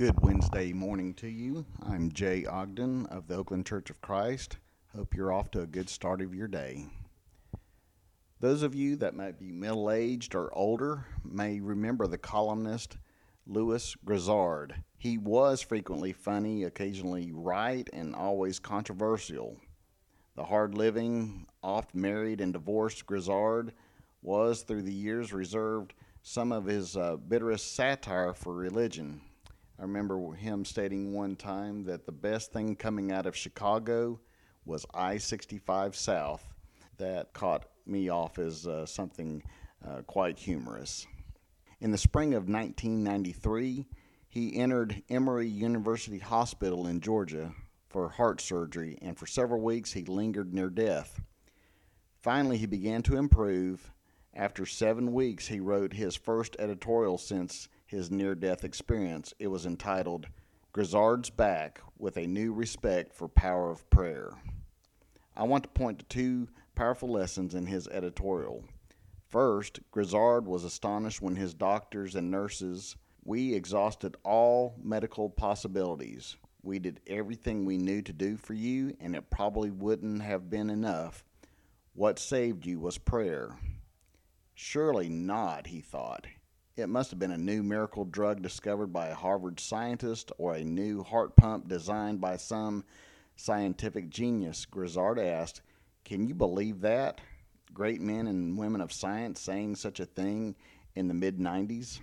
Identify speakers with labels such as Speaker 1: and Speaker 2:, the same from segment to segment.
Speaker 1: Good Wednesday morning to you. I'm Jay Ogden of the Oakland Church of Christ. Hope you're off to a good start of your day. Those of you that might be middle-aged or older may remember the columnist Louis Grizzard. He was frequently funny, occasionally right, and always controversial. The hard-living, oft married and divorced Grizzard was, through the years, reserved some of his bitterest satire for religion. I remember him stating one time that the best thing coming out of Chicago was I-65 South. That caught me off as something quite humorous. In the spring of 1993, he entered Emory University Hospital in Georgia for heart surgery, and for several weeks he lingered near death. Finally, he began to improve. After 7 weeks, he wrote his first editorial since his near-death experience. It was entitled, Grizzard's Back with a New Respect for Power of Prayer. I want to point to two powerful lessons in his editorial. First, Grizzard was astonished when his doctors and nurses, we exhausted all medical possibilities. We did everything we knew to do for you, and it probably wouldn't have been enough. What saved you was prayer. Surely not, he thought. It must have been a new miracle drug discovered by a Harvard scientist or a new heart pump designed by some scientific genius. Grizzard asked, "Can you believe that? Great men and women of science saying such a thing in the mid-90s?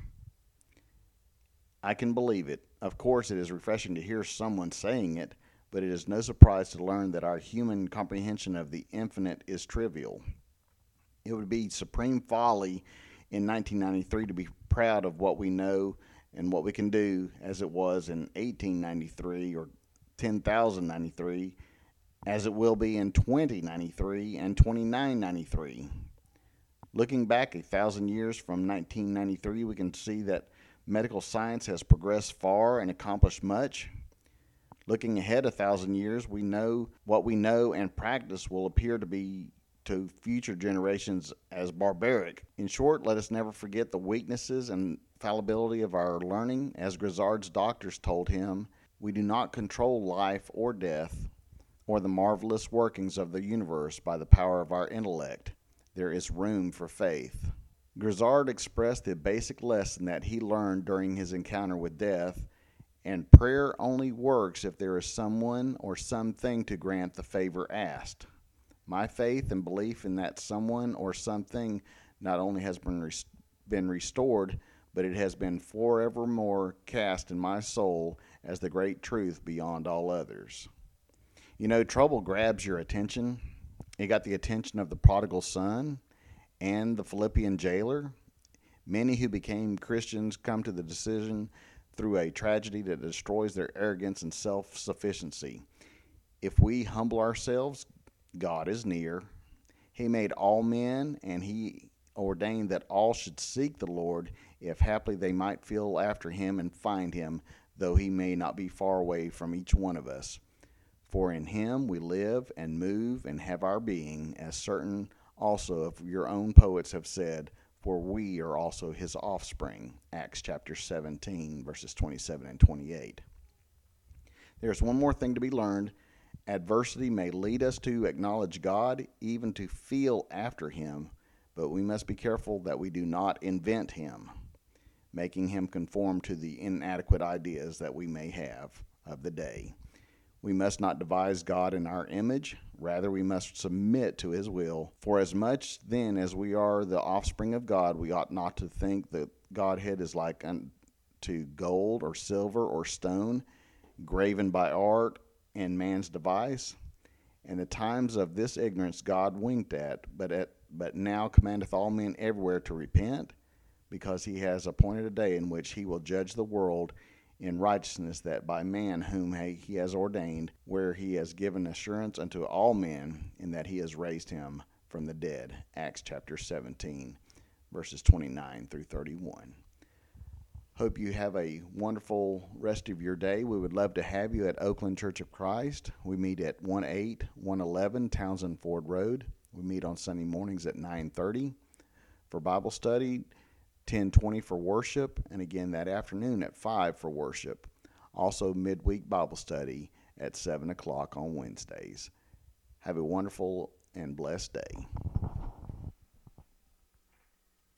Speaker 1: I can believe it. Of course, it is refreshing to hear someone saying it, but it is no surprise to learn that our human comprehension of the infinite is trivial. It would be supreme folly in 1993 to be proud of what we know and what we can do as it was in 1893 or 10,093, as it will be in 2093 and 2993. Looking back 1,000 years from 1993, we can see that medical science has progressed far and accomplished much. Looking ahead 1,000 years, we know what we know and practice will appear to be to future generations as barbaric. In short, let us never forget the weaknesses and fallibility of our learning. As Grizzard's doctors told him, we do not control life or death or the marvelous workings of the universe by the power of our intellect. There is room for faith. Grizzard expressed the basic lesson that he learned during his encounter with death, and prayer only works if there is someone or something to grant the favor asked. My faith and belief in that someone or something not only has been restored, but it has been forevermore cast in my soul as the great truth beyond all others. You know, trouble grabs your attention. It got the attention of the prodigal son and the Philippian jailer. Many who became Christians come to the decision through a tragedy that destroys their arrogance and self-sufficiency. If we humble ourselves, God is near. He made all men, and he ordained that all should seek the Lord, if haply they might feel after him and find him, though he may not be far away from each one of us. For in him we live and move and have our being, as certain also of your own poets have said, for we are also his offspring. Acts chapter 17, verses 27 and 28. There's one more thing to be learned. Adversity may lead us to acknowledge God, even to feel after him, but we must be careful that we do not invent him, making him conform to the inadequate ideas that we may have of the day. We must not devise God in our image. Rather, we must submit to his will. For as much then as we are the offspring of God, we ought not to think that Godhead is like unto gold or silver or stone, graven by art and man's device. In the times of this ignorance God winked at, but now commandeth all men everywhere to repent, because he has appointed a day in which he will judge the world in righteousness, that by man whom he has ordained, where he has given assurance unto all men, in that he has raised him from the dead. Acts chapter 17, verses 29 through 31. Hope you have a wonderful rest of your day. We would love to have you at Oakland Church of Christ. We meet at 18111 Townsend Ford Road. We meet on Sunday mornings at 9:30 for Bible study, 10:20 for worship, and again that afternoon at 5 for worship. Also, midweek Bible study at 7 o'clock on Wednesdays. Have a wonderful and blessed day.